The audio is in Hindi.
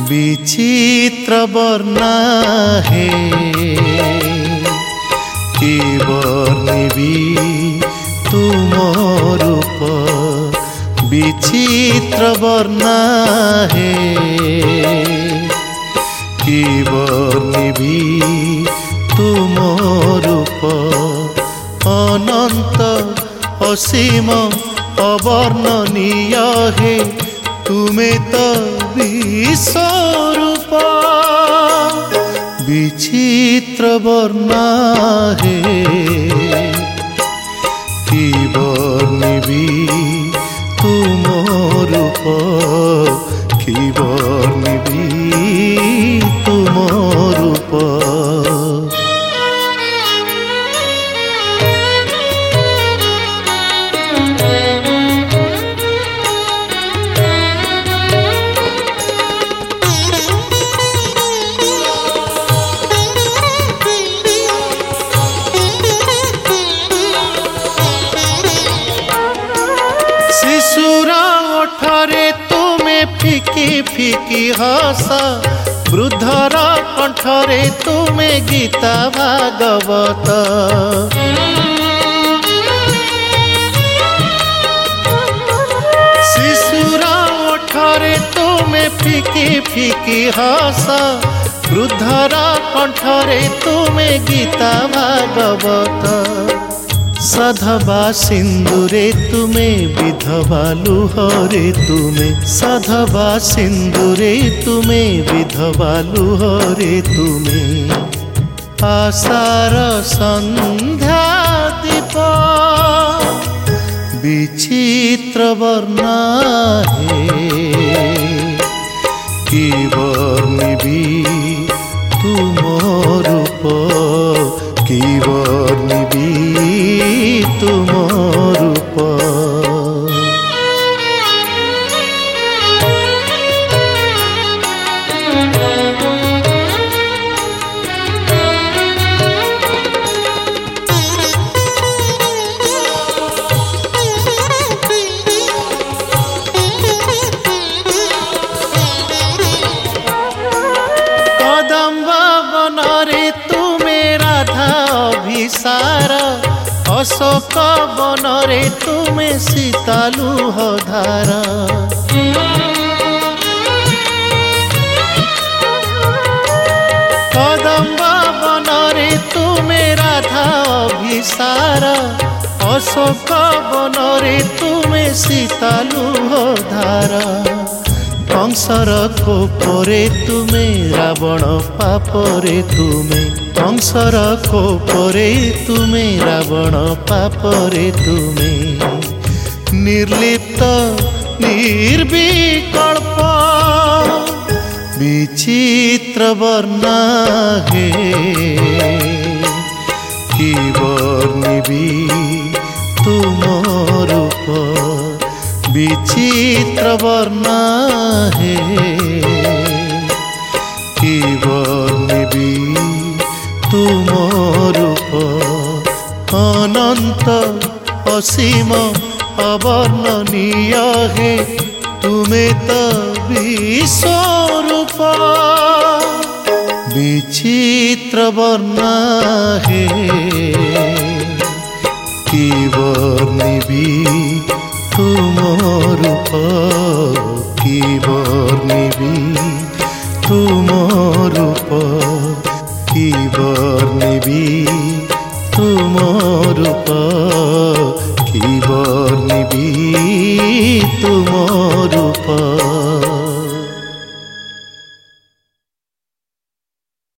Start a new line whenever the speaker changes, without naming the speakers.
विचित्र वर्णा हे कि वर्णिबी तुम रूप विचित्र वर्णा हे कि वर्णिबी तुम रूप अनंत असीम अवर्णनीय हे तुम्हें तो विश्वरूप विचित्र वर्णा हे कि वर्णिबी तुम रूप कि वर्णिबी तुम रूप। ओठरे तुम्हें फिकी फिकी हस वृद्धर कंठरे तुम्हें गीता भागवत शिशुर ओठरे तुम्हें फिकी फिकी हस वृद्धर कंठरे तुम्हें गीता भागवत साधवा सिंदूरे तुम्हें विधवा लुहरे तुम्हें साधवा सिंदूरे तुम्हें विधवा लुहरे तुम्हें आशार संध्या दीप विचित्र वर्णा हे कि वर्णिबी तुम रूप कि वर्णिबी तुम रूप। कदम्ब बनरे तुम्हें राधा अभिसार अशोक बनरे तुम्हें सीता लुहधार कदम्ब बनरे तुम्हें राधा अभिसार अशोक बनरे तुम्हें सीता लुहधार कंसर कोपरे तुम्हें रावण पापरे तुम्हें कंसर कोपरे तुम्हें रावण पापरे तुम्हें निर्लिप्त निर्विकल्प विचित्र वर्णा हे कि वर्णिबी तुम रूप विचित्र वर्णा हे कि वर्णिबी तुम रूप अनंत असीम अवर्णनीय हे तुम्हें तो विश्वरूप विचित्र वर्णा हे कि वर्णिबी तुम रूप कि वर्णिबी तुम रूप कि वर्णिबी तुम रूप कि वर्णिबी तुम